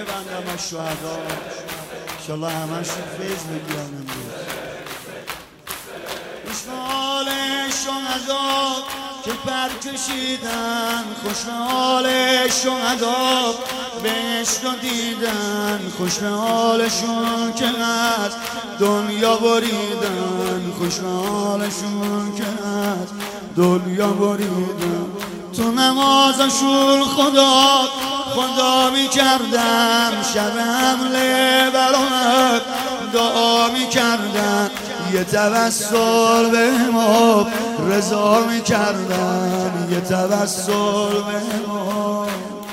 ببندم از شهدا انشالله همشون فیض بگیرن. خوشحال شهدا که پر کشیدن، خوشحال شهدا بهشت رو دیدن، خوشحالشون که از دنیا بریدن، خوشحالشون که از دنیا بریدن. تو نمازشون خدا میکردم، شب حمله برات دعا میکردن، یه توسل به ما رضا میکردن، یه توسل به ما.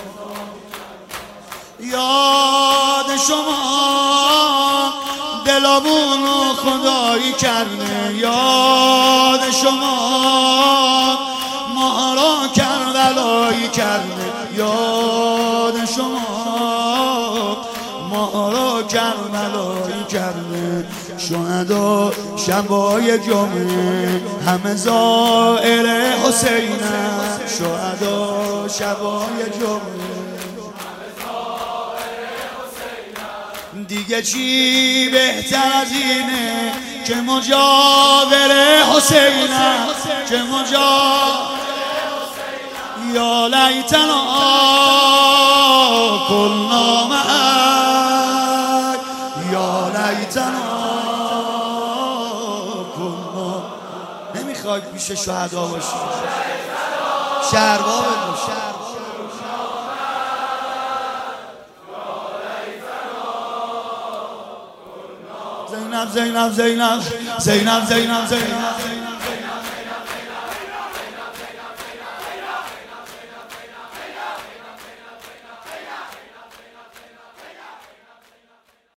یاد شما دلامونو خدایی کرده، یاد شما ما را کربلایی کرده، یاد شما ما را کربلایی کرده. شهدا شبای جمعه همه زائر حسینن، شهدا شبای جمعه دیگه چی بهتر از اینه که مجاور حسینن، که مجاور یا لیتنا کنا معک، یا لیتنا کنا. نمیخوای پیش شهدا باشی؟ شهروا بگو، زینب زینب زینب زینب زینب زینب